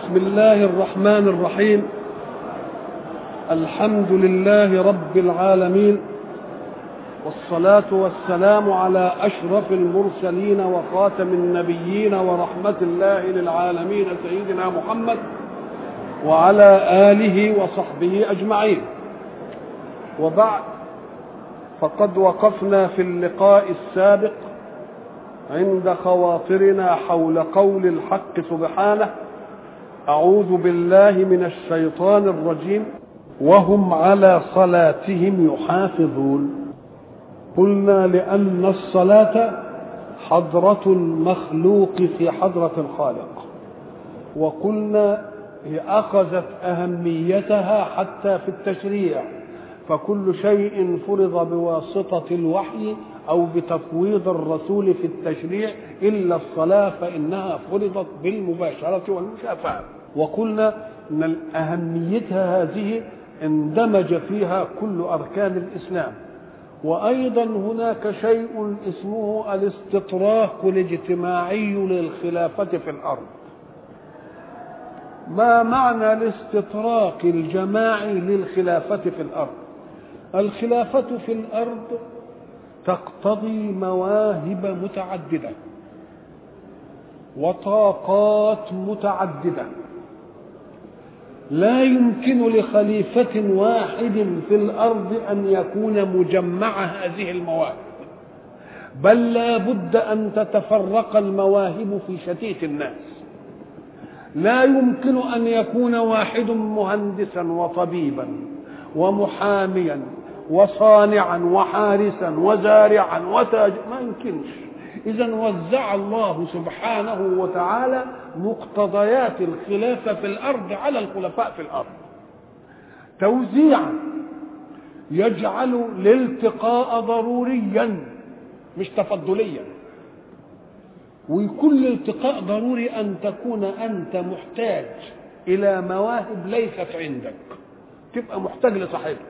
بسم الله الرحمن الرحيم. الحمد لله رب العالمين، والصلاة والسلام على أشرف المرسلين وخاتم النبيين ورحمة الله للعالمين سيدنا محمد وعلى آله وصحبه أجمعين. وبعد، فقد وقفنا في اللقاء السابق عند خواطرنا حول قول الحق سبحانه: أعوذ بالله من الشيطان الرجيم وهم على صلاتهم يحافظون. قلنا لأن الصلاة حضرة المخلوق في حضرة الخالق، وقلنا هي أخذت أهميتها حتى في التشريع، فكل شيء فرض بواسطة الوحي أو بتفويض الرسول في التشريع إلا الصلاة فإنها فرضت بالمباشرة والمشافهة. وقلنا أن أهميتها هذه اندمج فيها كل أركان الإسلام. وأيضا هناك شيء اسمه الاستطراق الاجتماعي للخلافة في الأرض. ما معنى الاستطراق الجماعي للخلافة في الأرض؟ الخلافة في الأرض تقتضي مواهب متعددة وطاقات متعددة. لا يمكن لخليفة واحد في الأرض أن يكون مجمع هذه المواهب، بل لا بد أن تتفرق المواهب في شتيت الناس. لا يمكن أن يكون واحد مهندسا وطبيبا ومحاميا وصانعا وحارسا وزارعا وتاجرا، ما يمكنش. إذن وزع الله سبحانه وتعالى مقتضيات الخلافة في الأرض على الخلفاء في الأرض توزيعا يجعل الالتقاء ضروريا مش تفضليا. ويكون الالتقاء ضروري أن تكون أنت محتاج إلى مواهب ليست عندك، تبقى محتاج لصاحبها،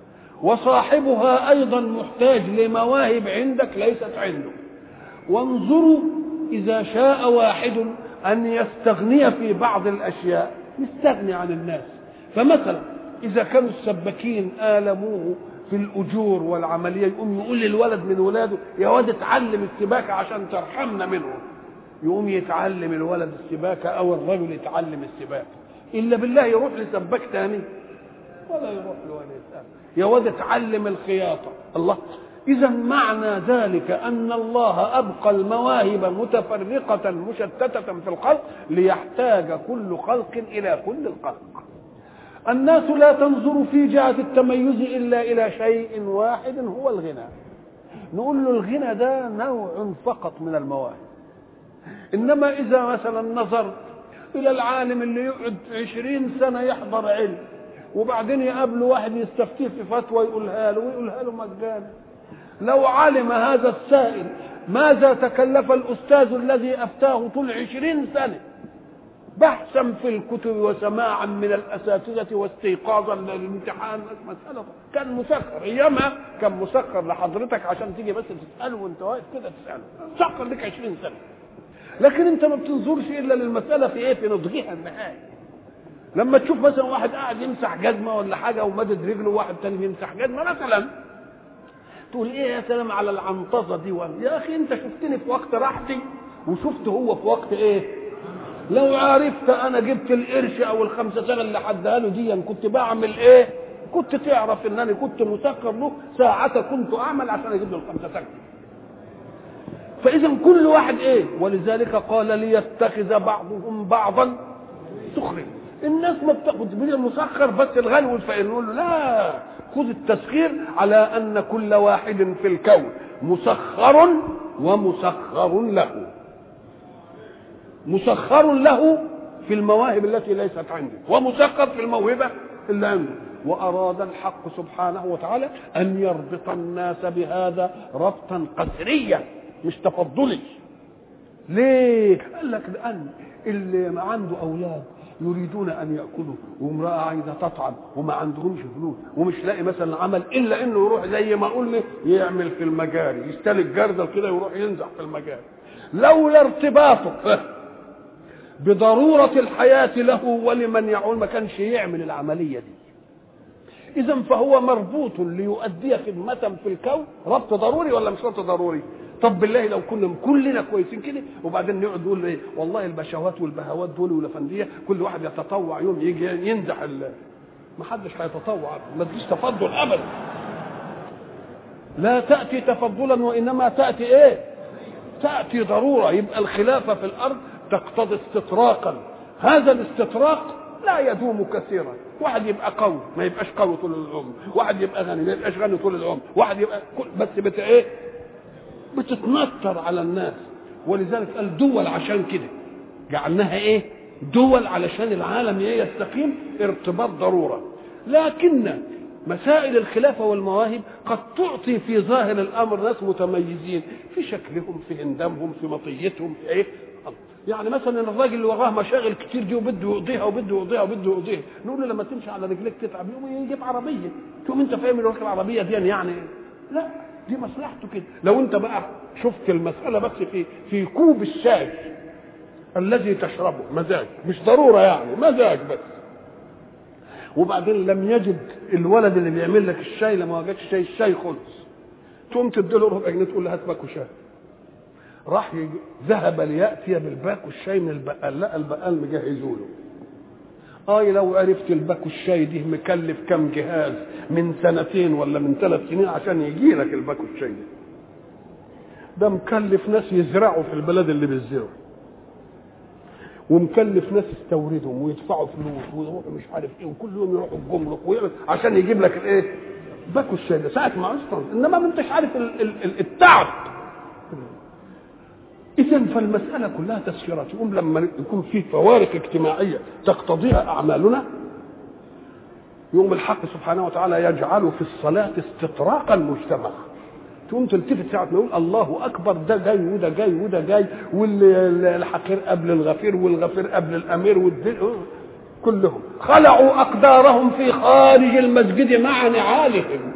وصاحبها أيضا محتاج لمواهب عندك ليست عنده. وانظروا، إذا شاء واحد أن يستغني في بعض الأشياء يستغني عن الناس. فمثلا إذا كانوا السباكين آلموه في الأجور والعملية، يقوم يقول للولد من ولاده: يا واد اتعلم السباكة عشان ترحمنا منه. يقوم يتعلم الولد السباكة أو الرجل يتعلم السباكة. إلا بالله يروح لسباك تاني ولا يروح له ولا يسأل: يا واد اتعلم الخياطة. الله! إذا معنى ذلك أن الله أبقى المواهب متفرقة مشتتة في الخلق ليحتاج كل خلق إلى كل الخلق. الناس لا تنظر في جهة التميز إلا إلى شيء واحد هو الغنى. نقول له الغنى ده نوع فقط من المواهب. إنما إذا مثلا نظر إلى العالم اللي يقعد 20 سنة يحضر علم، وبعدين يقابله واحد يستفتيه في فتوى يقولها له ويقولها له مجانا، لو علم هذا السائل ماذا تكلف الأستاذ الذي أفتاه طول 20 سنة بحثا في الكتب وسماعا من الأساتذة واستيقاظا للامتحان، مسألة كان مسخر أيامها، كان مسخر لحضرتك عشان تيجي بس تسأله وانت واقف كده تسأله، مسخر لك 20 سنة. لكن انت ما بتنظرش إلا للمسألة في ايه؟ في نضجها النهائي. لما تشوف مثلا واحد قاعد يمسح جزمة ولا حاجة ومدد رجله، واحد تاني يمسح جزمة مثلا، تقول ايه يا سلام على العنطزة دي. يا أخي انت شفتني في وقت راحتي وشفت هو في وقت ايه؟ لو عرفت انا جبت القرش او الخمسة سنة اللي حدها له دي كنت بعمل ايه، كنت تعرف انني كنت مسخر له ساعة كنت اعمل عشان اجيب له الخمسة سنة. فاذا كل واحد ايه؟ ولذلك قال ليتخذ بعضهم بعضا سخريا. الناس ما بتاخد بيه المسخر بس الغني والفقير. نقول له لا، خذ التسخير على ان كل واحد في الكون مسخر ومسخر له، مسخر له في المواهب التي ليست عنده ومسخر في الموهبة اللي عنده. وأراد الحق سبحانه وتعالى أن يربط الناس بهذا ربطا قسريا مش تفضلي. ليه؟ قال لك لأن اللي عنده أولاد يريدون أن يأكلوا، وامرأة عايزة تطعم وما عندهمش فلوس ومش لاقي مثلا عمل إلا إنه يروح زي ما قلنا يعمل في المجاري، يستلك جردل كده يروح ينزح في المجاري. لولا ارتباطه بضرورة الحياة له ولمن يعول ما كانش يعمل العملية دي. إذن فهو مربوط ليؤدي خدمة في الكون، ربط ضروري ولا مش ربط ضروري؟ طب بالله لو كنا كلنا كويسين كده وبعدين نقعد نقول ايه والله البشوات والبهوات دول والافنديه كل واحد يتطوع يوم يجي يمدح ما حدش هيتطوع، ما تجيش تفضل ابدا. لا تاتي تفضلا وانما تاتي ايه؟ تاتي ضروره. يبقى الخلافه في الارض تقتضي استطراقا، هذا الاستطراق لا يدوم كثيرا. واحد يبقى قوي ما يبقاش قوي طول العمر، واحد يبقى غني ما يبقاش غني طول العمر، واحد يبقى بس ايه؟ بتتنطر على الناس. ولذلك قال دول، عشان كده جعلناها ايه؟ دول علشان العالم يستقيم ارتباط ضروره. لكن مسائل الخلافه والمواهب قد تعطي في ظاهر الامر ناس متميزين في شكلهم، في اندامهم، في مطيتهم، في ايه؟ يعني مثلا الراجل اللي وراه مشاغل كتير دي وبده يقضيها وبده يقضيها وبده يقضيها، نقول له لما تمشي على رجليك تتعب يقوم يجيب عربيه. تقوم انت فاهم الراجل العربيه دي يعني لا، دي مصلحته كده. لو انت بقى شفت المساله بس في كوب الشاي الذي تشربه مزاج، مش ضروره يعني مزاج بس، وبعدين لم يجد الولد اللي بيعمل لك الشاي، لما وجدش الشاي خلص، تقوم تديله ربع جنيه تقول له هات باكو شاي. راح ذهب لياتي بالباكو الشاي من البقال، لا البقال مجهزه له. لو عرفت الباكو الشاي دي مكلف كم جهاز من 2 ولا من 3 سنين عشان يجي لك الباكو الشاي ده مكلف ناس يزرعوا في البلد اللي بيزرعوا، ومكلف ناس يستوردهم ويدفعوا فلوس ويروحوا مش عارف ايه، وكل يوم يروحوا الجمرك عشان يجيب لك الايه؟ باكو الشاي ده ساعه ما اصلا، انما ما انتش عارف التعب. إذا فالمسألة كلها تسخيرات. يقوم لما يكون في فوارق اجتماعية تقتضيها أعمالنا، يوم الحق سبحانه وتعالى يجعل في الصلاة استطراق المجتمع. تقوم تلتفت ساعة ما يقول الله أكبر، ده جاي وده جاي وده جاي، والحقير قبل الغفير والغفير قبل الأمير كلهم خلعوا أقدارهم في خارج المسجد مع نعالهم،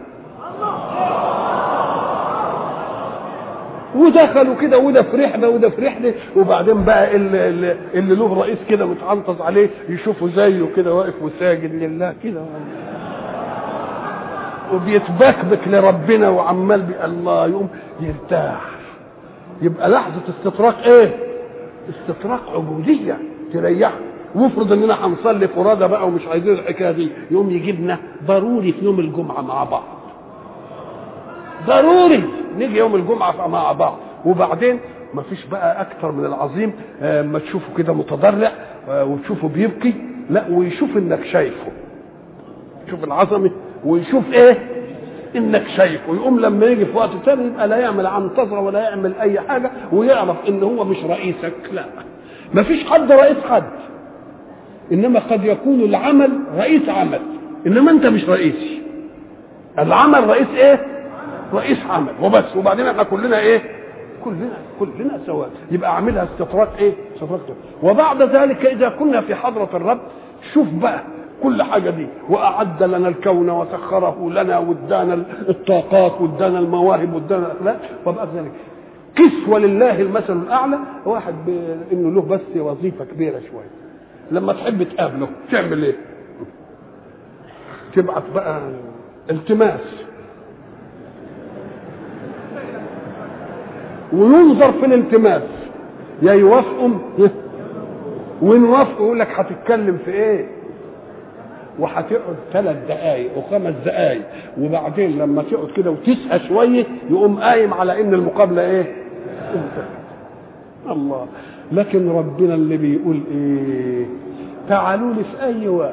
ودخلوا كده وده في رحله وده في رحله. وبعدين بقى اللي له رئيس كده متعنطز عليه يشوفه زيه كده واقف وساجد لله كده وبيتبكبك لربنا وعمال الله يقوم يرتاح. يبقى لحظه استطراق ايه؟ استطراق عبوديه تريح. وافرض اننا هنصلي فرادى بقى ومش عايزين الحكايه دي، يقوم يجيبنا ضروري في يوم الجمعه مع بعض، ضروري نيجي يوم الجمعة مع بعض. وبعدين ما فيش بقى أكتر من العظيم ما تشوفه كده متضرع وتشوفه بيبكي، لا ويشوف إنك شايفه، يشوف العظمة ويشوف إيه؟ إنك شايفه. يقوم لما يجي في وقت ثاني يبقى لا يعمل عنتظرة ولا يعمل أي حاجة، ويعرف إن هو مش رئيسك. لا، ما فيش حد رئيس حد، إنما قد يكون العمل رئيس عمل، إنما أنت مش رئيسي. العمل رئيس إيه؟ رئيس عمل وبس. وبعدين احنا كلنا ايه؟ كلنا سواء. يبقى اعملها استطراق ايه؟ استطراق. وبعد ذلك اذا كنا في حضرة الرب، شوف بقى كل حاجة دي، واعد لنا الكون وسخره لنا وادانا الطاقات وادانا المواهب وادانا الاخلاق. وبعد ذلك كسوة لله المثل الاعلى. واحد انه له بس وظيفة كبيرة شوية، لما تحب تقابله تعمل ايه؟ تبعت بقى التماس وينظر في الالتماس، يا يوافقوا وين وافقوا يقول لك هتتكلم في ايه، وهتقعد 3 دقائق و5 دقائق، وبعدين لما تقعد كده وتسقى شويه يقوم قايم على ان المقابله ايه؟ الله. لكن ربنا اللي بيقول ايه؟ تعالوا لي في اي وقت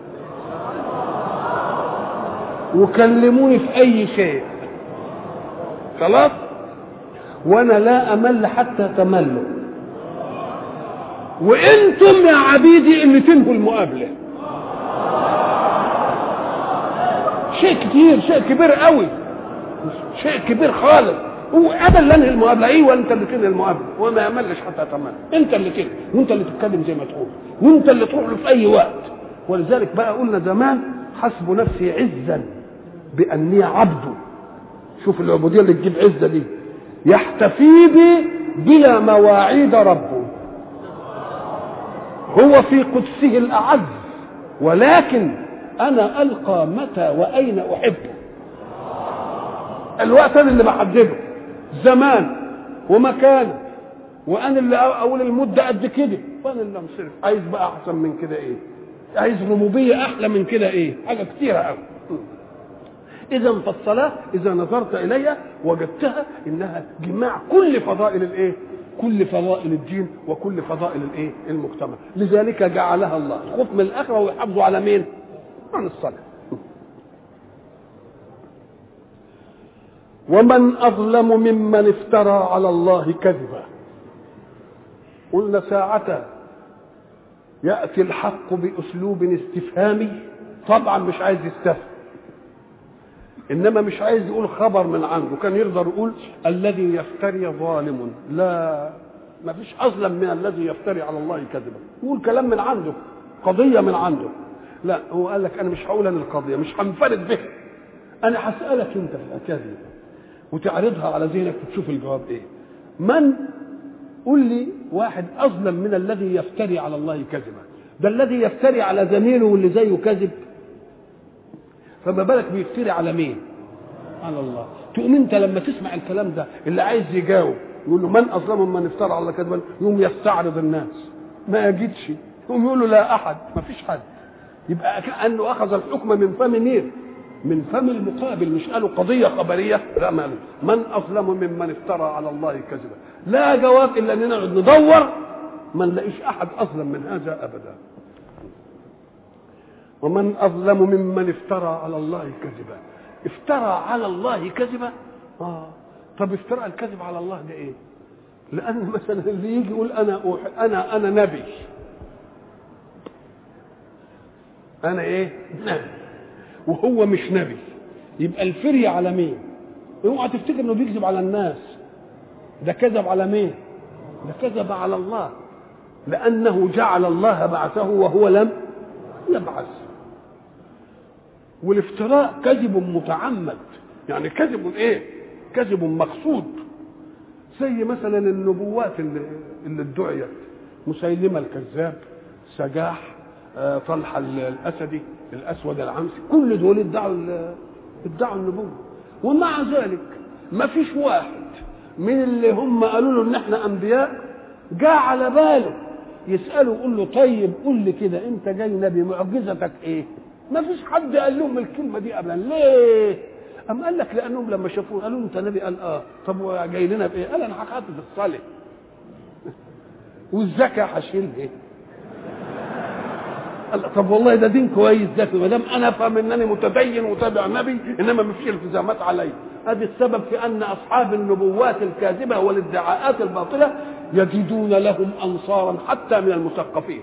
وكلموني في اي شيء، خلاص، وانا لا امل حتى تملوا، وانتم يا عبيدي اللي تنهوا المقابله. شيء كتير، شيء كبير قوي، شيء كبير خالص. هو انا اللي انهي المقابله؟ ايوه انت اللي تنهي المقابله، وما يملش حتى تمل. انت اللي تنهي، وانت اللي تتكلم زي ما تقول، وانت اللي تروح له في اي وقت. ولذلك بقى قلنا زمان حسب نفسي عزا باني عبده. شوف العبوديه اللي تجيب عزه دي، يحتفي بي بلا مواعيد ربه. هو في قدسه الأعز، ولكن أنا ألقى متى وأين أحبه. الوقت أنا اللي بحدده، زمان ومكان، وأنا اللي أقول المدة قد كده، وأنا اللي أمصرف. عايز بقى أحسن من كده إيه؟ عايز ربوبية أحلى من كده إيه؟ حاجة كتيرة أوي. إذا فالصلاة إذا نظرت إليها وجدتها إنها جماع كل فضائل الإيه؟ كل فضائل الدين وكل فضائل الإيه؟ المجتمع. لذلك جعلها الله الخوف من الآخرة ويحافظوا على مين؟ عن الصلاة. ومن أظلم ممن افترى على الله كذبا. قلنا ساعة يأتي الحق بأسلوب استفهامي، طبعا مش عايز يستفهم، إنما مش عايز يقول خبر من عنده. كان يقدر يقول الذي يفتري ظالم، لا، ما فيش أظلم من الذي يفتري على الله كذبا. يقول كلام من عنده، قضية من عنده. لا، هو قال لك أنا مش هقول أنا القضية، مش هنفرد بها، أنا هسألك أنت في الكذب وتعرضها على ذهنك وتشوف الجواب إيه. من قل لي واحد أظلم من الذي يفتري على الله كذبا؟ ده الذي يفتري على زميله واللي زيه كذب، فما بالك بيفتري على مين؟ على الله. تقوم انت لما تسمع الكلام ده اللي عايز يجاوب يقول له من اظلم من افترى على الله كذبا، يقوم يستعرض الناس، ما يجدش، يقوم يقول له لا احد، ما فيش حد. يبقى كانه اخذ الحكم من فم مين؟ من فم المقابل. مش قالوا قضيه خبريه، لا، ما من اظلم ممن افترى على الله كذبا. لا جواب الا اننا نقعد ندور ما نلاقيش احد اظلم من هذا ابدا. ومن أظلم ممن افترى على الله كذبا. افترى على الله كذبا. طب افترى الكذب على الله ده ايه؟ لأن مثلا اللي يجي يقول أنا نبي، أنا إيه؟ نبي، وهو مش نبي، يبقى الفري على مين؟ اوعى تفتكر إنه بيكذب على الناس، ده كذب على مين؟ ده كذب على الله، لأنه جعل الله بعثه وهو لم يبعث. والافتراء كذب متعمد، يعني كذب ايه؟ كذب مقصود. زي مثلا النبوات اللي ادعيت، مسيلمة الكذاب، سجاح، طلحة الأسدي، الأسود العنسي، كل دول ادعوا النبوة. ومع ذلك ما فيش واحد من اللي هم قالوا له ان احنا انبياء جاء على باله يسأله يقول له طيب قول لي كده انت جاي نبي، معجزتك ايه؟ ما فيش حد قال لهم الكلمه دي ابدا. ليه؟ أم قال لك لانهم لما شافوه قالوا انت نبي. قال طب جاي لنا بايه؟ قال انا هخاطب الصلاه والزكاه هشيل ايه؟ قال طب والله ده دين كويس، ده ما دام انا افهم انني متدين وتابع نبي، انما ما فيش التزامات علي. ادي السبب في ان اصحاب النبوات الكاذبه والادعاءات الباطله يجدون لهم انصارا حتى من المثقفين.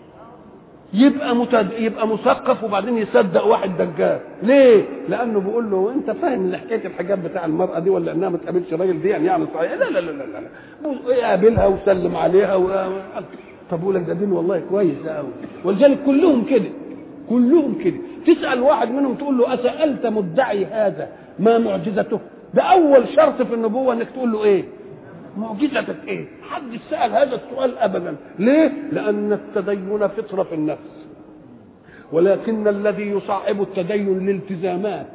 يبقى مثقف وبعدين يصدق واحد دجال. ليه؟ لانه بيقول له انت فاهم ان حكايه الحجاب بتاع المراه دي ولا انها ما تقابلش الراجل دي يعني صحيح؟ لا لا لا لا لا، يقابلها وسلم عليها طب يقول لك ده دين والله كويس ده قوي. ولذلك كلهم كده، كلهم كده. تسال واحد منهم تقول له اسالت مدعي هذا ما معجزته؟ ده اول شرط في النبوه انك تقول له ايه؟ معجزتك ايه؟ حد سأل هذا السؤال ابدا. ليه؟ لان التدين فطرة في النفس، ولكن الذي يصعب التدين الالتزامات.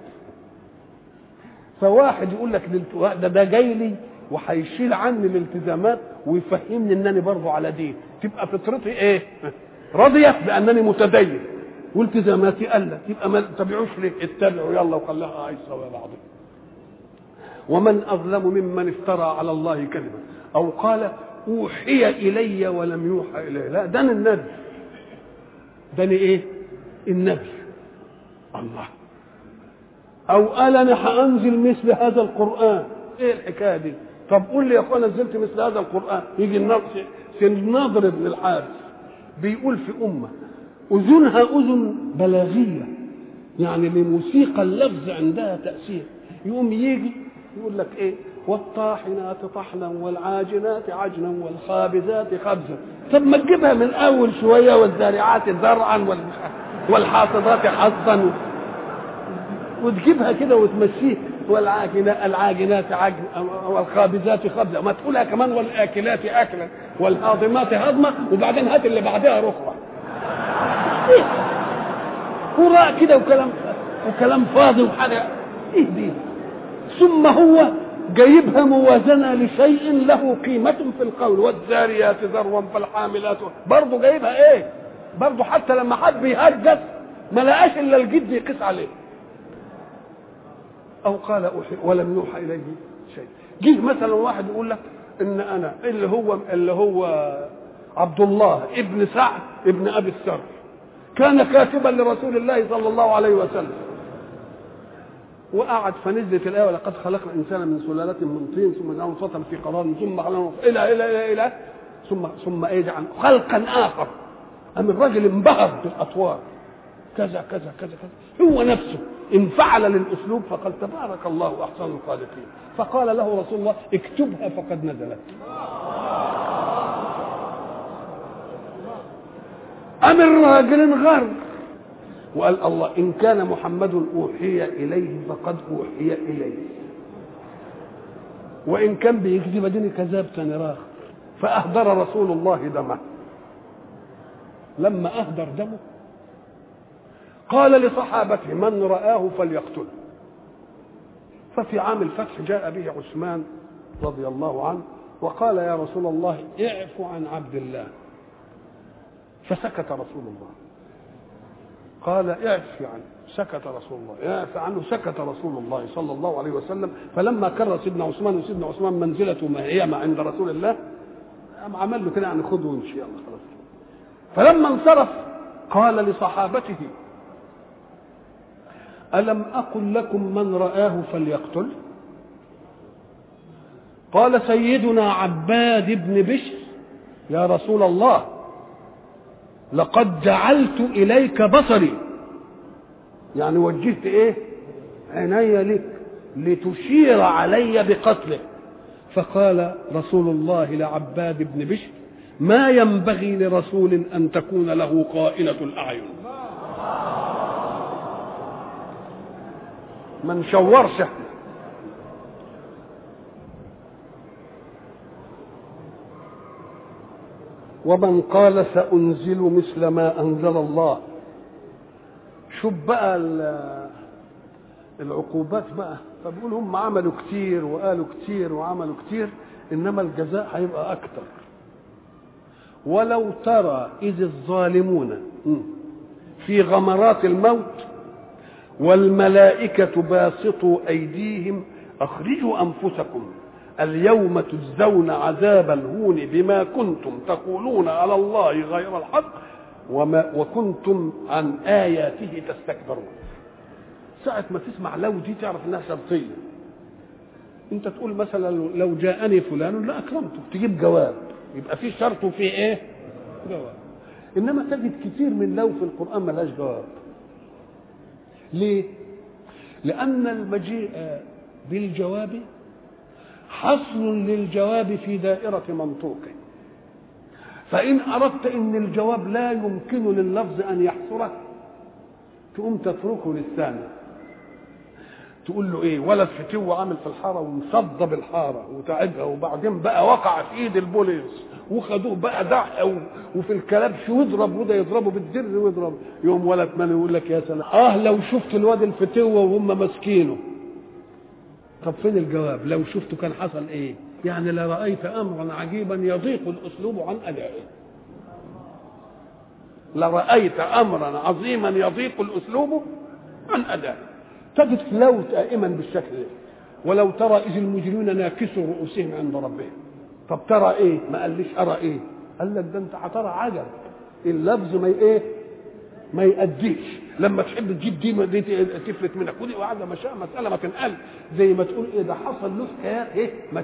فواحد يقول لك ده جاي لي وهيشيل عني الالتزامات ويفهمني انني برضه على دين، تبقى فطرتي ايه؟ راضيه بانني متدين والتزاماتي قلت، يبقى ما تتبعوش ليه؟ اتبعوا يلا وخليها عايشه يا بعض. ومن أظلم ممن افترى على الله كذبا أو قال أوحي إلي ولم يوحى إلي. لا، ده النبي، ده إيه؟ النبي الله. أو قال أنا هأنزل مثل هذا القرآن. إيه الحكاية دي؟ طب قول لي يا أخوان نزلت مثل هذا القرآن. يجي الناظر بن الحارث بيقول في أمة أذنها أذن بلاغية، يعني لموسيقى اللفظ عندها تأثير، يقوم يجي يقول لك ايه؟ والطاحنات طحنا والعاجنات عجنا والخابزات خبزا. طب ما تجيبها من اول شويه، والزارعات زرعا والحاصدات حصدا، وتجيبها كده وتمشيه. والعاجنات عجن والخابزات خبزة، ما تقولها كمان والآكلات أكلا والهاضمات هضمة، وبعدين هات اللي بعدها رخرة. هراء كده وكلام فاضي وحاجة ايه دي. ثم هو جايبها موازنة لشيء له قيمة في القول، والذاريات ذروا فالحاملات، برضه جايبها ايه، برضه حتى لما حد بيهجس ما لقاش الا الجد يقيس عليه. او قال اوحي ولم يوحى اليه شيء. جه مثلا واحد يقول لك ان انا اللي هو عبد الله ابن سعد ابن ابي السر كان كاتبا لرسول الله صلى الله عليه وسلم، وقعد فنزلت الايه ولقد خلقنا الانسان من سلاله من طين ثم جعلناه نطفه في قرار ثم خلقناه الى ثم يجعل خلقا اخر. أم الرجل انبهر بالاطوار كذا كذا كذا كذا، هو نفسه انفعل للاسلوب فقال تبارك الله احسن الخالقين، فقال له رسول الله اكتبها فقد نزلت. أم الراجل انغر وقال الله إن كان محمد أوحي إليه فقد أوحي إليه، وإن كان بيكذب دين كذاب تاني راخر. فأهدر رسول الله دمه. لما أهدر دمه قال لصحابته من رآه فليقتله. ففي عام الفتح جاء به عثمان رضي الله عنه وقال يا رسول الله اعف عن عبد الله، فسكت رسول الله. قال اعف عنه، سكت رسول الله، اعف عنه، سكت رسول الله صلى الله عليه وسلم. فلما كرر سيدنا عثمان، وسيدنا عثمان منزلته مهيمة عند رسول الله، عمل له كده يعني خذ وامشي يلا خلاص. فلما انصرف قال لصحابته ألم أقل لكم من رآه فليقتل؟ قال سيدنا عباد بن بشر يا رسول الله لقد جعلت إليك بصري، يعني وجهت ايه عيني لك لتشير علي بقتله. فقال رسول الله لعباد بن بشر ما ينبغي لرسول أن تكون له قائلة الأعين، ما نشورش احنا. ومن قال سأنزل مثل ما أنزل الله. شوف بقى العقوبات بقى. فبيقول هم عملوا كتير وقالوا كتير وعملوا كتير، إنما الجزاء هيبقى أكتر. ولو ترى إذ الظالمون في غمرات الموت والملائكة باسطوا أيديهم أخرجوا أنفسكم اليوم تجزون عذاب الهون بما كنتم تقولون على الله غير الحق وكنتم عن آياته تستكبرون. ساعة ما تسمع لو دي تعرف انها شرطية. انت تقول مثلا لو جاءني فلان لا اكرمته، تجيب جواب، يبقى في شرط وفي ايه جواب. انما تجد كتير من لو في القرآن ملهاش جواب. ليه؟ لأن المجيء بالجواب حصر للجواب في دائرة منطوقه. فإن أردت أن الجواب لا يمكن لللفظ أن يحصره تقوم تتركه للثاني، تقول له إيه ولد فتوة عامل في الحارة ومصدب الحارة وتعبها، وبعدين بقى وقع في إيد البوليس وخدوه بقى دع وفي الكلبش ويضرب وده يضربه بالدر ويضرب. يوم ولد مالي يقول لك يا سلام لو شفت الواد الفتوة وهم ماسكينه. طب فين الجواب؟ لو شفته كان حصل ايه؟ يعني لرأيت امرا عجيبا يضيق الاسلوب عن ادائه. لرأيت امرا عظيما يضيق الاسلوب عن ادائه. تجد لو دائما بالشكل ده. ولو ترى اذ المجرمون ناكسوا رؤوسهم عند ربهم. طب ترى ايه؟ ما قاليش ارى ايه؟ قال لك ده انت هترى عجب. اللفظ ما ايه؟ ما يأديش. لما تحب تجيب دي تفلت منك ودي وعاده مساله ما تنقل، زي ما تقول ايه ده حصل له حكايات ايه ما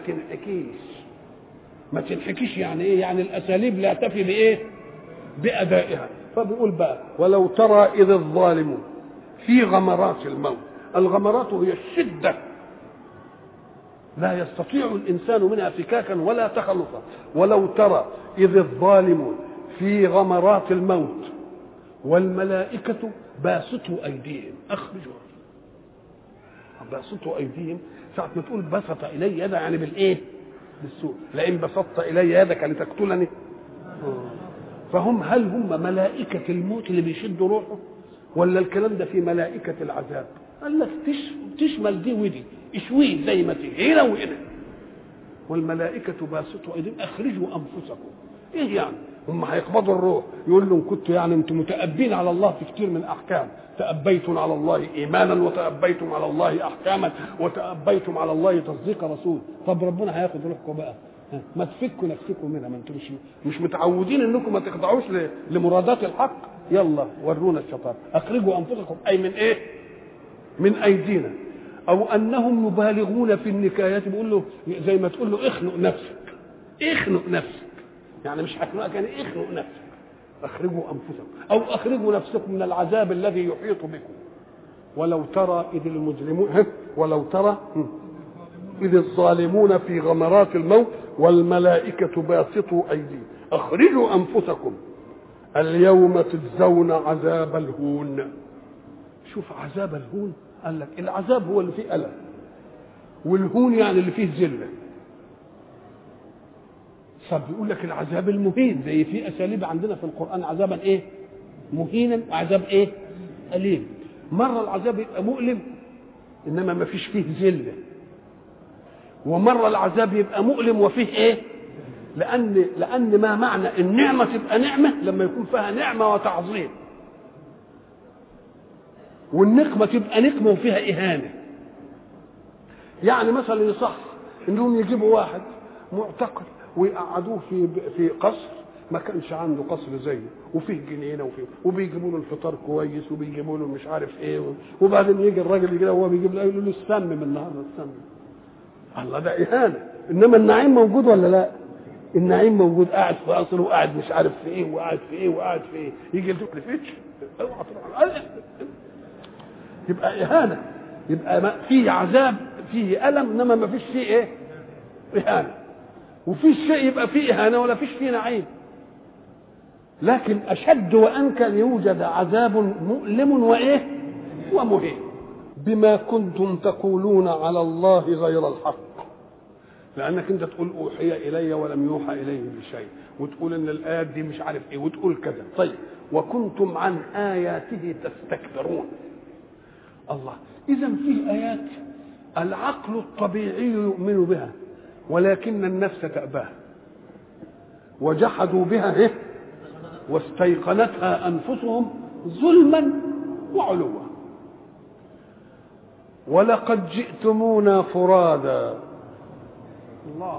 تنحكيش. يعني ايه؟ يعني الاساليب لا تفي بايه بادائها. فبيقول بقى ولو ترى اذ الظالمون في غمرات الموت. الغمرات هي الشده لا يستطيع الانسان منها فكاكا ولا تخلصا. ولو ترى اذ الظالمون في غمرات الموت والملائكة باسطوا أيديهم أخرجوا. بسطوا ايديهم، ساعه ما تقول بسط الي يده يعني بالايه؟ بالسوء. لئن بسطت الي يدك لتقتلني. فهم هل هم ملائكه الموت اللي بيشدوا روحه، ولا الكلام ده في ملائكه العذاب؟ قال لك تشمل دي ودي، اشويه زي ما تيجي هنا وهنا. والملائكه باسطوا ايديهم اخرجوا انفسكم. ايه يعني؟ هم هيقبضوا الروح، يقول لهم كنتوا يعني انتم متأبين على الله في كتير من الاحكام، تأبيتم على الله ايمانا، وتأبيتم على الله احكاما، وتأبيتم على الله تصديق رسول. طب ربنا هياخد روحكم بقى، ما تفكوا نفسكم منها، ما انتم مش متعودين انكم ما تخضعوش لمرادات الحق. يلا ورونا الشطار. اخرجوا انفسكم اي من ايه؟ من ايدينا. او انهم يبالغون في النكايات، بيقول له زي ما تقول له اخنق نفسك، اخنق نفسك، يعني مش هخنقك، يعني اخنق نفسك. اخرجوا انفسكم او اخرجوا نفسكم من العذاب الذي يحيط بكم. ولو ترى اذ المجرمون، ولو ترى اذ الظالمون في غمرات الموت والملائكه باسطوا ايديهم اخرجوا انفسكم اليوم تجزون عذاب الهون. شوف عذاب الهون، قال لك العذاب هو اللي فيه ألم، والهون يعني اللي فيه ذله. طب يقول لك العذاب المهين، زي في اساليب عندنا في القران عذابا ايه؟ مهينا، وعذاب ايه؟ اليم. مره العذاب يبقى مؤلم انما ما فيش فيه ذله، ومره العذاب يبقى مؤلم وفيه ايه؟ لان ما معنى النعمه تبقى نعمه لما يكون فيها نعمه وتعظيم، والنقمه تبقى نقمه وفيها اهانه. يعني مثلا يصح انهم يجيبوا واحد معتقل ويقعدوه في قصر ما كانش عنده قصر زيه، وفيه جنينه وبيجيبوا له الفطار كويس، وبيجيبوا له مش عارف ايه، وبعدين يجي الراجل يجي وهو بيجيب له يقول له السم النهارده السم. الله، ده اهانه. انما النعيم موجود ولا لا؟ النعيم موجود، قاعد في قصر وقاعد مش عارف في ايه وقاعد في ايه وقاعد في ايه، يجي يلتفت لفتش اوعى تروح، يبقى اهانه، يبقى فيه عذاب فيه الم انما ما فيش فيه ايه؟ اهانه. وفي شيء يبقى فيه اهانه ولا فيش فيه نعيم. لكن اشد وانكى يوجد عذاب مؤلم وايه؟ ومهين. بما كنتم تقولون على الله غير الحق، لانك انت تقول اوحي الي ولم يوحى اليه بشيء، وتقول ان الايات دي مش عارف ايه، وتقول كذا. طيب وكنتم عن اياته تستكبرون. الله، اذا فيه ايات العقل الطبيعي يؤمن بها ولكن النفس تأباها، وجحدوا بها إيه؟ واستيقنتها أنفسهم ظلما وعلوا. ولقد جئتمونا فرادا. الله،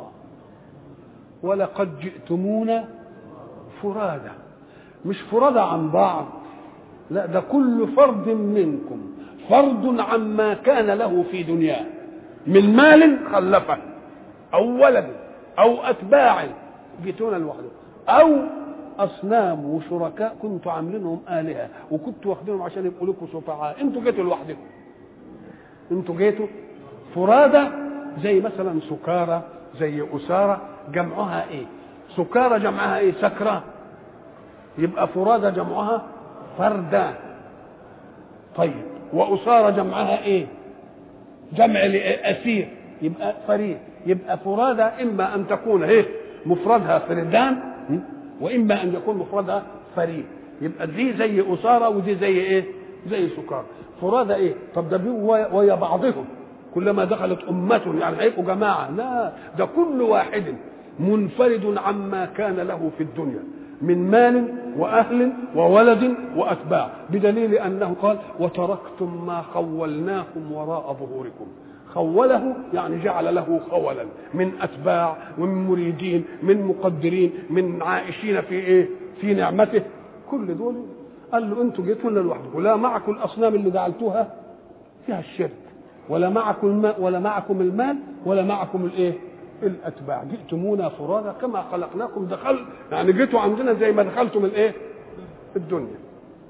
ولقد جئتمونا فرادا، مش فرادا عن بعض، لا، ده كل فرد منكم فرد عما كان له في دنياه من مال خلفه او ولد او اتباع جيتونا لوحده، او اصنام وشركاء كنتوا عاملينهم الهه وكنتوا واخدينهم عشان يبقوا لكم شفعاء، انتوا جيتوا لوحدكم، انتوا جيتوا فرادى. زي مثلا سكارى، زي اسارى، جمعها ايه؟ سكارى جمعها ايه؟ سكرى. يبقى فرادى جمعها فردا. طيب واسارى جمعها ايه؟ جمع اسير، يبقى فريد. يبقى فرادى اما ان تكون ايه؟ مفردها فردان، واما ان يكون مفردها فريد. يبقى دي زي اسارى ودي زي ايه؟ زي سكارى. فرادى ايه؟ طب ده ويا بعضهم كلما دخلت امه يعني هيبقوا جماعه، لا، ده كل واحد منفرد عما كان له في الدنيا من مال واهل وولد واتباع، بدليل انه قال وتركتم ما خولناكم وراء ظهوركم. خوله يعني جعل له خولا من اتباع ومن مريدين من مقدرين من عائشين في ايه؟ في نعمته. كل دول قال له انتوا جيتوا لنا لوحدكم، لا معكم الاصنام اللي جعلتوها فيها الشرك، ولا معكم المال، ولا معكم الايه؟ الاتباع. جئتمونا فرادا كما خلقناكم، دخل يعني جيتوا عندنا زي ما دخلتم الايه؟ الدنيا.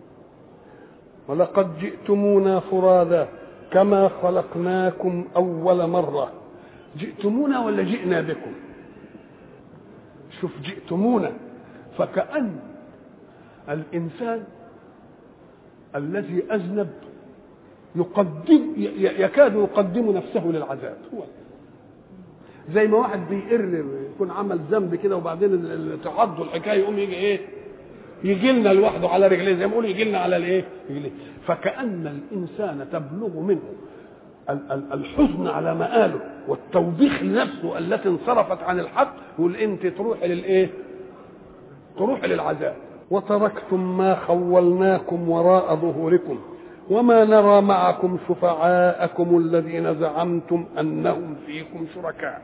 ولقد جئتمونا فرادا كما خلقناكم اول مره. جئتمونا ولا جئنا بكم؟ شوف جئتمونا، فكأن الانسان الذي اذنب يكاد يقدم نفسه للعذاب. هو زي ما واحد بيقر يكون عمل ذنب كده وبعدين تعضه الحكايه يقوم يجي ايه، يجي لنا لوحده على رجليه، زي ما بيقولوا يجي لنا على الايه، فكأن الانسان تبلغ منه الحزن على مآله والتوبيخ لنفسه التي انصرفت عن الحق، يقول انت تروحي للايه؟ تروحي للعذاب. وتركتم ما خولناكم وراء ظهوركم وما نرى معكم شفعاءكم الذين زعمتم انهم فيكم شركاء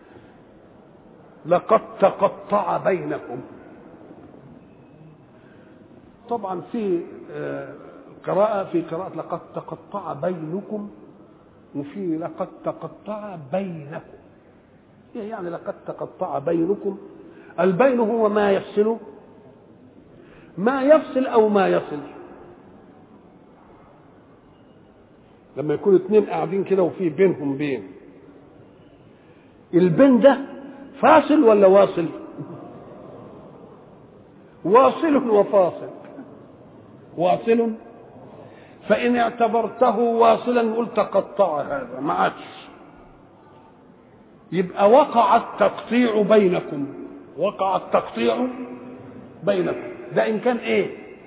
لقد تقطع بينكم. طبعا في قراءة لقد تقطع بينكم، وفي لقد تقطع بينكم. يعني لقد تقطع بينكم، البين هو ما يفصل، ما يفصل او ما يصل. لما يكونوا اثنين قاعدين كده وفي بينهم بين، البين ده فاصل ولا واصل؟ واصل وفاصل. واصل، فإن اعتبرته واصلا نقول تقطع، هذا ما عادش، يبقى وقع التقطيع بينكم. وقع التقطيع بينكم، ده إن كان إيه؟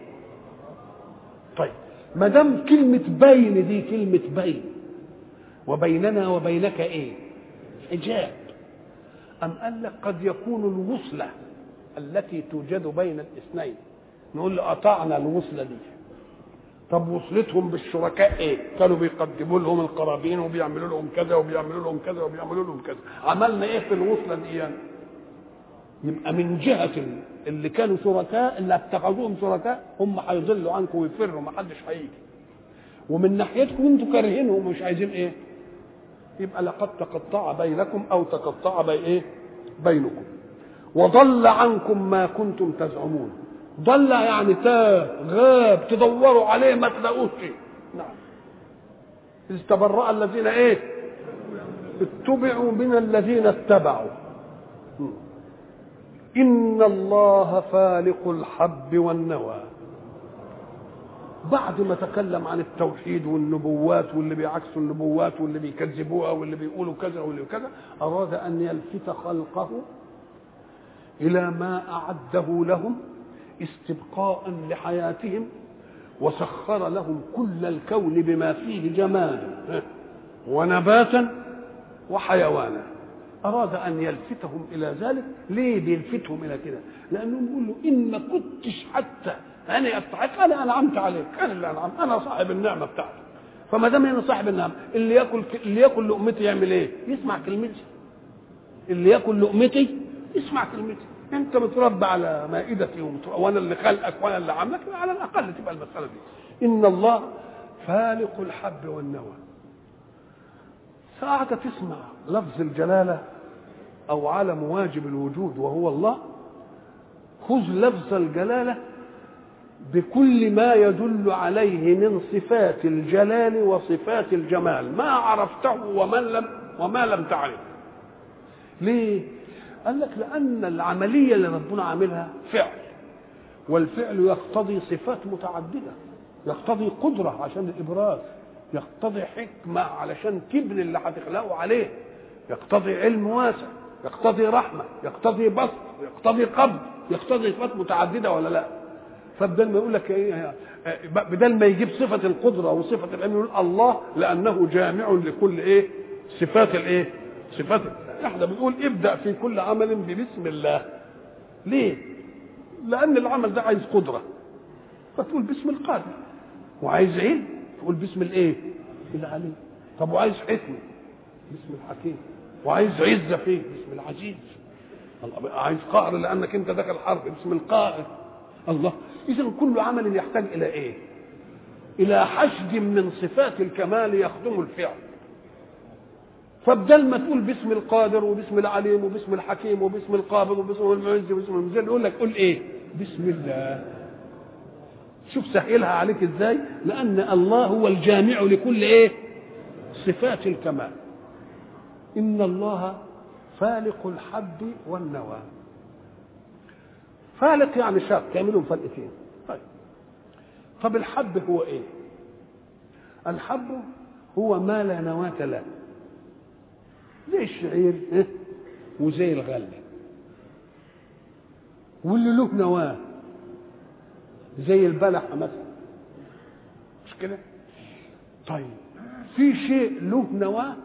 طيب ما دام كلمة بين دي كلمة بين، وبيننا وبينك إيه؟ حجاب. أم قال لك قد يكون الوصلة التي توجد بين الاثنين نقول له قطعنا الوصلة دي. طب وصلتهم بالشركاء ايه؟ كانوا بيقدموا لهم القرابين وبيعملوا لهم كذا وبيعملوا لهم كذا وبيعملوا لهم كذا، عملنا ايه في الوصلة دي يعني؟ يبقى من جهة اللي كانوا شركاء اللي اتخذوهم شركاء هم هيضلوا عنكم ويفروا، ما حدش هيجي. ومن ناحيتكم انتوا كارهينهم ومش عايزين ايه؟ يبقى لقد تقطع بينكم او تقطع بينكم وضل عنكم ما كنتم تزعمون. ضل يعني تاه، غاب، تدوروا عليه ما تلاقوش. نعم. إذ تبرأ الذين ايه؟ اتبعوا من الذين اتبعوا. إن الله فالق الحب والنوى. بعد ما تكلم عن التوحيد والنبوات واللي بيعكسوا النبوات واللي بيكذبوها واللي بيقولوا كذا واللي كذا، أراد أن يلفت خلقه إلى ما أعده لهم استبقاء لحياتهم، وسخر لهم كل الكون بما فيه جمالا ونباتا وحيوانا. أراد أن يلفتهم إلى ذلك. ليه بيلفتهم إلى كده؟ لأنه يقول له إن ما كنتش حتى أنا أستحق، أنا أنعمت عليك، أنا اللي أنعمت، أنا صاحب النعمة بتاعتك. فما دام أنا صاحب النعمة، اللي ياكل لقمتي يعمل إيه؟ يسمع كلمتي. اللي ياكل لقمتي يسمع كلمتي. أنت متربى على مائدتي وأنا اللي خلقك وأنا اللي عاملك، على الأقل تبقى المسألة دي. إن الله فالق الحب والنوى. ساعة تسمع لفظ الجلالة أو علم واجب الوجود وهو الله، خذ لفظ الجلالة بكل ما يدل عليه من صفات الجلال وصفات الجمال، ما عرفته وما لم تعرف. ليه؟ قال لك لأن العملية اللي ربنا عاملها فعل، والفعل يقتضي صفات متعددة، يقتضي قدرة عشان الإبراز، يقتضي حكمة علشان تبني اللي هتخلقه عليه، يقتضي علم واسع، يقتضي رحمة، يقتضي بسط، يقتضي قبض، يقتضي صفات متعددة ولا لا؟ فبدل ما يقول لك ايه، بدل ما يجيب صفة القدرة وصفة العلم يقول الله لأنه جامع لكل ايه؟ صفات الايه؟ صفات. احنا بنقول ابدأ في كل عمل ببسم الله. ليه؟ لأن العمل ده عايز قدرة، فتقول باسم القادر. وعايز علم تقول باسم الايه؟ العليم. طب وعايز حكمة باسم الحكيم. وعايز عزة فيه باسم العزيز. عايز قهر لأنك انت داخل حرب باسم القاهر. الله. إذا كل عمل يحتاج إلى إيه؟ إلى حشد من صفات الكمال يخدم الفعل. فبدل ما تقول باسم القادر وباسم العليم وباسم الحكيم وباسم القابض وباسم المعز وباسم المذل، يقول لك قول إيه؟ بسم الله. شوف سهلها عليك إزاي؟ لأن الله هو الجامع لكل إيه؟ صفات الكمال. إن الله فالق الحب والنوى. فالق يعني شاق، يعملون فلقتين. طيب الحب هو ايه؟ الحب هو ما لا نواة له، زي الشعير وزي الغلة، واللي له نواة زي البلح مثلا، مش كده؟ طيب في شيء له نواة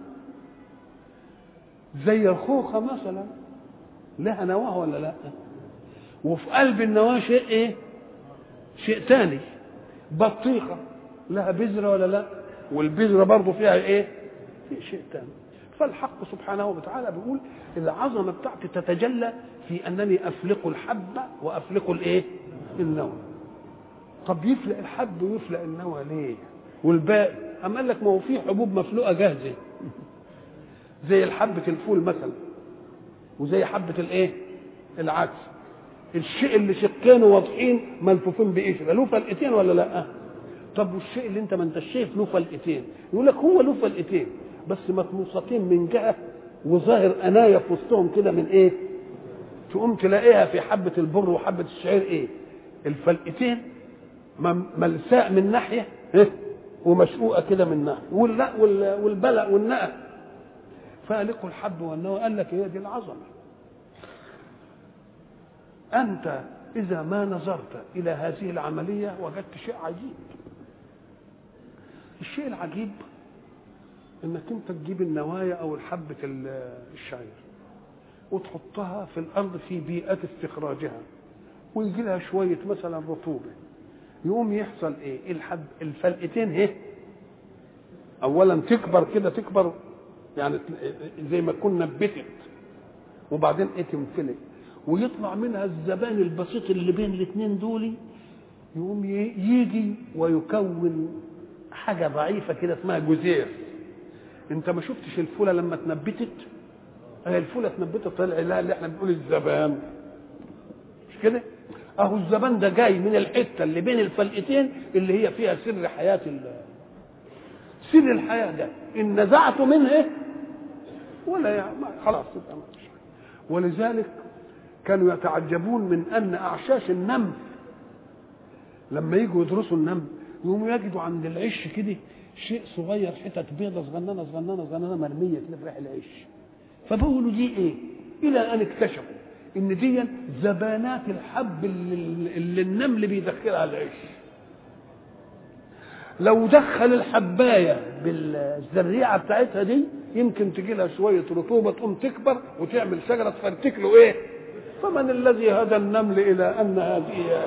زي الخوخة مثلا، لها نواة ولا لا؟ وفي قلب النواة شيء ايه؟ شيء تاني. بطيخة لها بذرة ولا لا؟ والبذرة برضو فيها ايه؟ في شيء تاني. فالحق سبحانه وتعالى بيقول العظمة بتاعتي تتجلى في انني افلق الحبة وافلق الايه؟ النوى. طب يفلق الحب ويفلق النوى ليه؟ والباقي أم قال لك ما هو في حبوب مفلوقة جاهزة زي الحبة الفول مثلا، وزي حبة الايه؟ العدس. الشيء اللي شقين واضحين ملفوفين بقشره له فلقتين ولا لا؟ طب والشيء اللي انت ما انتش شايف له فلقتين، يقول لك هو له فلقتين بس مطموستين من جهه وظاهر انايا في وسطهم كده من ايه؟ تقوم تلاقيها في حبه البر وحبه الشعير ايه؟ الفلقتين ملساء من ناحيه ومشقوقه كده من ناحيه، والبلع والنقى. فالقوا الحب والنوى، قال لك هي دي العظمه. أنت إذا ما نظرت إلى هذه العملية وجدت شيء عجيب. الشيء العجيب إنك أنت تجيب النوايا أو الحبة الشعير وتحطها في الأرض في بيئة استخراجها، ويجي لها شوية مثلا رطوبة، يقوم يحصل إيه؟ الفلقتين أولا تكبر كده، تكبر يعني زي ما تكون نبتت، وبعدين إيه؟ تنفلق، ويطلع منها الزبان البسيط اللي بين الاثنين دول، يقوم يجي ويكون حاجه ضعيفه كده اسمها جزير. انت ما شفتش الفوله لما اتنبتت؟ الفوله اتنبتت طلع لها اللي احنا بنقول الزبان، مش كده؟ اهو الزبان ده جاي من الحته اللي بين الفلقتين اللي هي فيها سر حياه سر الحياه ده ان نزعته منه ولا يعني خلاص تبقى ماشي. ولذلك كانوا يتعجبون من ان اعشاش النمل لما يجوا يدرسوا النمل يقوموا يجدوا عند العش كده شيء صغير، حتت بيضه صغننه صغننه صغننه مرميه كده في ريح العش. فبقولوا دي ايه؟ الى ان اكتشفوا ان دي زبانات الحب اللي النمل بيدخلها العش. لو دخل الحبايه بالزريعه بتاعتها دي يمكن تجي لها شويه رطوبه تقوم تكبر وتعمل شجره تفرتك له ايه؟ فمن الذي هدى النمل الى ان هذه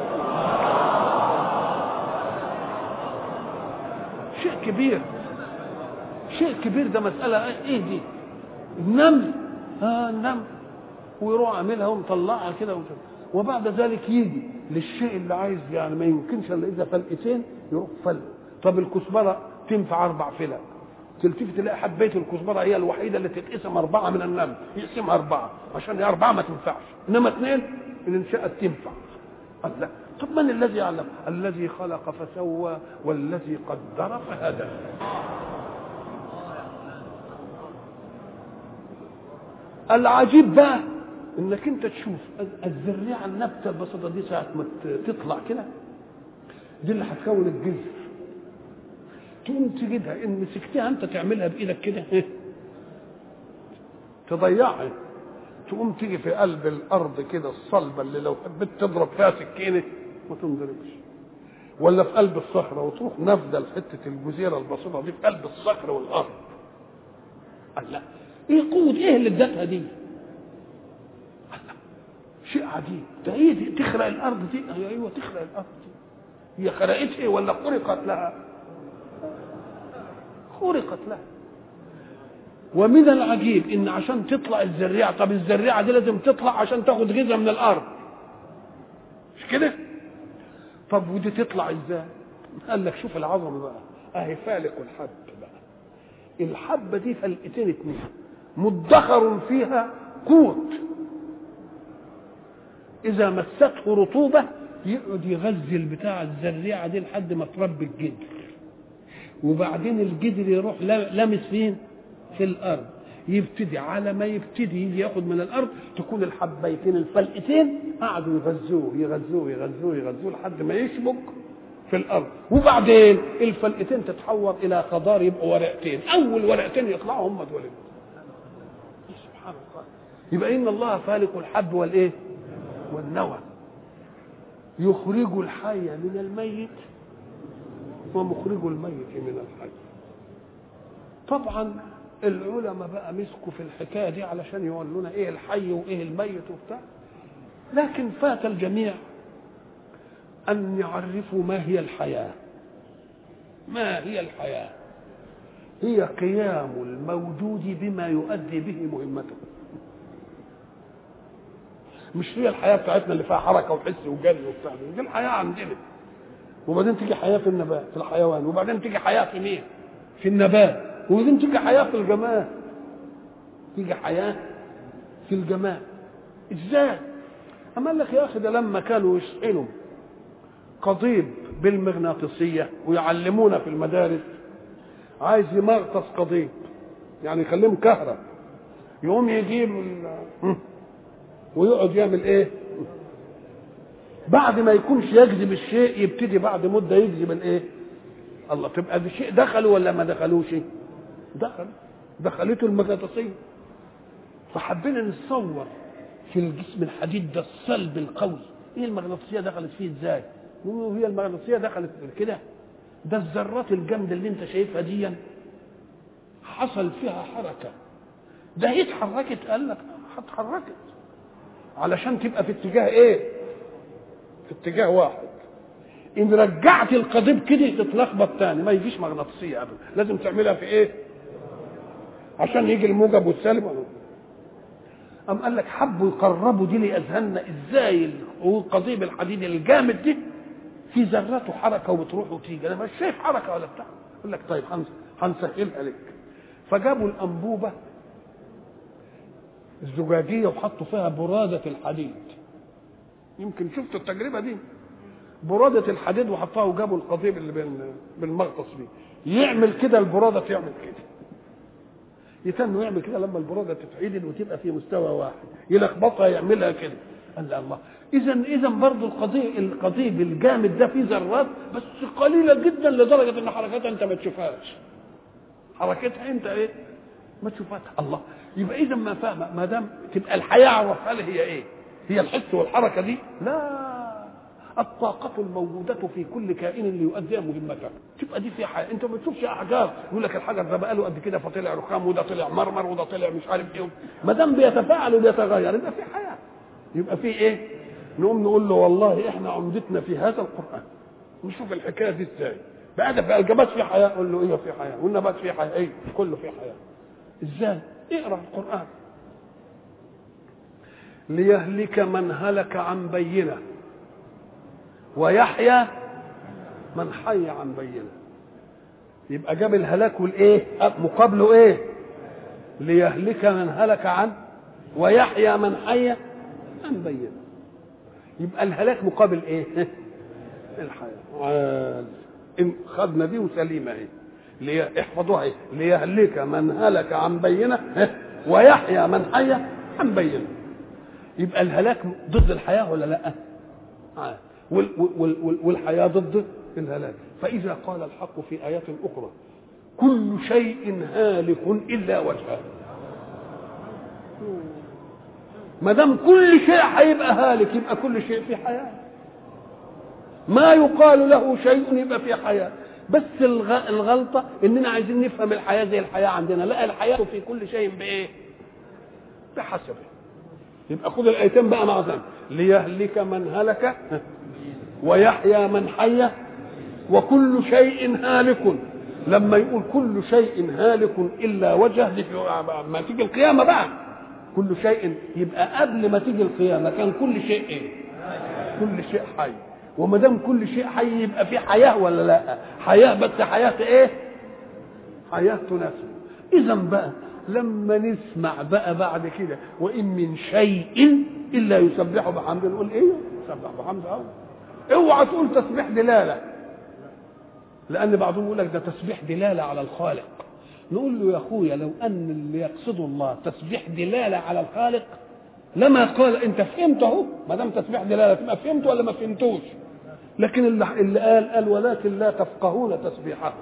شيء كبير، شيء كبير. ده مساله ايه دي؟ النمل النمل ويروح عاملها ومطلعها كده وبعد ذلك يجي للشيء اللي عايز يعني ما يمكنش الا اذا فلقتين يروح فلق. طب الكزبره تنفع 4 فلق، تلتفت تلاقي حبايه الكزبره هي الوحيده اللي تتقسم 4 من النمل، يقسمها 4 عشان هي 4 ما تنفعش، انما 2 اللي انشأت تنفع. الله، طب من الذي يعلم؟ الذي خلق فسوى والذي قدر فهدى. العجيب بقى انك انت تشوف الزريعه النبته البسيطه دي ساعه ما تطلع كده دي اللي هتكون الجذر، تقوم تجدها ان مسكتها انت تعملها بايدك كده تضيعها، تقوم تيجي في قلب الارض كده الصلبه اللي لو حبيت تضرب فيها سكينه ما تنضربش، ولا في قلب الصخره وتروح نافذه حته الجزيره البسيطه دي في قلب الصخر والارض. الله، ايه قوه ايه اللي ادتها دي؟ الله، شيء عجيب. ده ايه دي؟ تخرق الارض دي؟ ايوه تخرق الارض دي. هي خرقت ايه ولا خرقت لها؟ خرقت لها. ومن العجيب ان عشان تطلع الزريعه، طب الزريعه دي لازم تطلع عشان تاخد غذاء من الارض، مش كده؟ طب ودي تطلع ازاي؟ قال لك شوف العظمه بقى، اهي فالق الحب بقى. الحبه دي فلقتين 2 مدخر فيها قوت، اذا مسته رطوبه يقعد يغذي البتاع الزريعه دي لحد ما تربي الجدر، وبعدين الجدر يروح لامس فين؟ في الارض. يبتدي على ما يبتدي يجي ياخد من الارض تكون الحبيتين الفلقتين قعدوا يغذوه يغذوه يغذوه يغذوه لحد ما يشبك في الارض، وبعدين الفلقتين تتحور الى خضار يبقوا ورقتين، اول ورقتين يطلعوا هم دول. سبحان الله. يبقى ان الله فالق الحب والايه والنوى، يخرج الحي من الميت ومخرج الميت من الحي. طبعا العلماء بقى مسكوا في الحكايه دي علشان يقولوا لنا ايه الحي وايه الميت وبتاع، لكن فات الجميع ان يعرفوا ما هي الحياه. ما هي الحياه؟ هي قيام الموجود بما يؤدي به مهمته. مش هي الحياه بتاعتنا اللي فيها حركه وحس وجري وبتاع، دي الحياه عندنا. وبعدين تيجي حياه في النبات في الحيوان، وبعدين تيجي حياه في مين؟ في النبات، وبعدين تيجي حياه في الجماد. تيجي حياه في الجماد ازاي؟ أما قال لك يا اخي ده لما كانوا يشحنوا قضيب بالمغناطيسيه ويعلمونا في المدارس عايز يمغطس قضيب يعني يخليهم كهرب، يقوم يجيب ويقعد يعمل ايه؟ بعد ما يكونش يجذب الشيء يبتدي بعد مده يجذب الايه؟ الله. تبقى ده شيء دخلوا ولا ما دخلوش؟ دخلته المغناطيسيه. فحبينا نتصور في الجسم الحديد ده الصلب القوي ايه المغناطيسيه دخلت فيه ازاي؟ هي المغناطيسيه دخلت كده، ده الذرات الجامده اللي انت شايفها دي حصل فيها حركه، ده هي اتحركت. قال لك اتحركت علشان تبقى في اتجاه ايه؟ في اتجاه واحد. ان رجعت القضيب كده تتلخبط تاني، ما يجيش مغناطيسيه ابدا، لازم تعملها في ايه عشان يجي الموجب والسالب. قام قال لك حبوا يقربوا دي لاذهاننا ازاي القضيب الحديد الجامد دي في ذراته حركه وبتروح وتيجي، انا مش شايف حركه ولا بتاع. يقول لك طيب هنسهلها لك. فجابوا الانبوبه الزجاجيه وحطوا فيها براده الحديد. يمكن شفتوا التجربه دي، براده الحديد وحطها وجابوا القضيب اللي بالمغطس بيه يعمل كده، البراده تعمل كده، يتنوا يعمل كده لما البراده تتعدل وتبقى في مستوى واحد، يلخبطها يعملها كده. قال الله اذا برضه القضيب الجامد ده فيه ذرات بس قليله جدا لدرجه ان حركتها انت ما تشوفهاش، حركتها انت ايه ما تشوفهاش. الله. يبقى اذا ما فاهمه ما دام تبقى الحياه عرفها لي هي ايه؟ هي الحس والحركه دي؟ لا، الطاقة الموجودة في كل كائن ليؤدي مهمته. تبقى دي في حياة. انت ما بتشوفش احجار يقول لك الحجر ده بقى له قد كده فطلع رخام وده طلع مرمر وده طلع مش عارف ايه. ما دام بيتفاعل وبيتغير يبقى في حياة، يبقى في ايه؟ نقوم نقول له والله احنا عمدتنا في هذا القرآن نشوف الحكاية دي ازاي. بقى الجبات في حياة، قول له ايه في حياة، والنبات في حياة، ايه كله في حياة. ازاي؟ اقرا القرآن. ليهلك من هلك عن بينه ويحيى من حي عن بينه. يبقى جاب الهلاك والايه مقابله ايه؟ ليهلك من هلك عن ويحيى من حي عن بينه. يبقى الهلاك مقابل ايه؟ الحياه. ان خدنا دي وسليمه اهي، احفظوها اهي، ليهلك من هلك عن بينه ويحيى من حي عن بينه. يبقى الهلاك ضد الحياه ولا لا؟ والحياة ضد الهلاك. فإذا قال الحق في آيات أخرى كل شيء هالك إلا وجهه، ما دام كل شيء هيبقى هالك يبقى كل شيء في حياة. ما يقال له شيء يبقى في حياة. بس الغلطة إننا عايزين نفهم الحياة زي الحياة عندنا. لا، الحياة في كل شيء بإيه؟ بحسبه. يبقى خذ الآيتين بقى مع ذلك، ليهلك من هلك ويحيى من حي وكل شيء هالك. لما يقول كل شيء هالك الا وجهه دي ما تيجي القيامه بقى كل شيء، يبقى قبل ما تيجي القيامه كان كل شيء ايه؟ كل شيء حي. وما دام كل شيء حي يبقى في حياه ولا لا؟ حياه، بس حياه ايه؟ حياه تناسب. اذا بقى لما نسمع بقى بعد كده وان من شيء الا يسبح بحمده، نقول ايه؟ يسبح بحمده. اوعى تقول تسبيح دلاله، لان بعضهم يقول لك ده تسبيح دلاله على الخالق. نقول له يا اخويا لو ان اللي يقصده الله تسبيح دلاله على الخالق لما قال انت فهمت اهو. ما دام تسبيح دلاله تبقى فهمت ولا ما فهمتوش؟ لكن اللي قال ولكن لا تفقهون تسبيحه،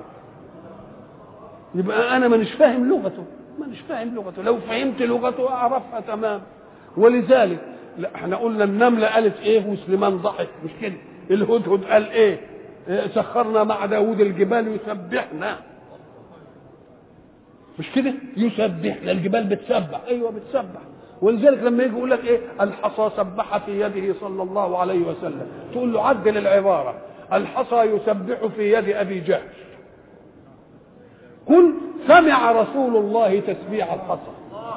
يبقى انا مانيش فاهم لغته، لو فهمت لغته اعرفها تمام. ولذلك لا احنا قلنا النمله قالت ايه وسليمان ضحك، مش كده؟ الهدهد قال ايه؟ سخرنا مع داوود الجبال يسبحنا، مش كده؟ يسبحنا، الجبال بتسبح، ايوه بتسبح. ولذلك لما يجي يقول لك ايه الحصى سبح في يده صلى الله عليه وسلم، تقول له عدل العباره، الحصى يسبح في يد ابي جهل، قل سمع رسول الله تسبيح الحصى.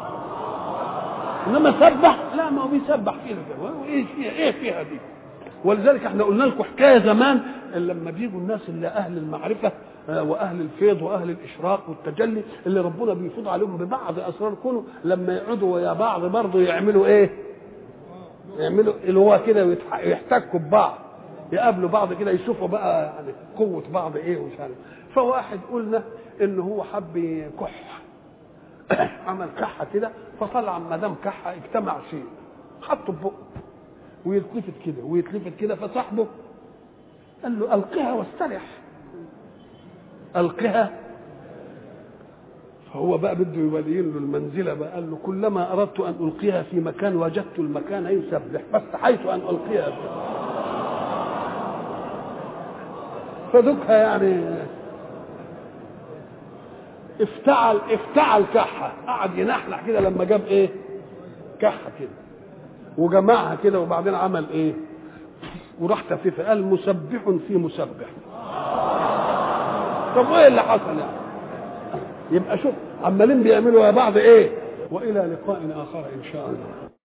انما سبح لا، ما هو بيسبح كده، ايه فيها دي؟ ولذلك احنا قلنا لكم حكايه زمان لما بيجوا الناس اللي اهل المعرفه واهل الفيض واهل الاشراق والتجلي اللي ربنا بيفيض عليهم ببعض اسرار كونه، لما يقعدوا ويا بعض برضه يعملوا ايه؟ يعملوا اللي هو كده، يحتكوا ببعض، يقابلوا بعض كده، يشوفوا بقى يعني قوه بعض ايه ومش عارف. فواحد قلنا ان هو حب يكح، عمل كحه كده، فطلع ما دام كحه اجتمع شيء حطه في بقه ويتلفت كده ويتلفت كده، فصاحبه قال له القها واسترح، القها. فهو بقى بده يبين له المنزله بقى، قال له كلما اردت ان القيها في مكان وجدت المكان يسبح فاستحيت ان القيها فيه. فذكها يعني افتعل كحه، قعد ينحنح كده لما جاب ايه؟ كحه كده وجمعها كده، وبعدين عمل ايه؟ وراح تفيفه، قال مسبح في مسبح. طب وايه اللي حصل يعني؟ يبقى شوف عمالين بيعملوا يا بعض ايه. والى لقاء اخر ان شاء الله.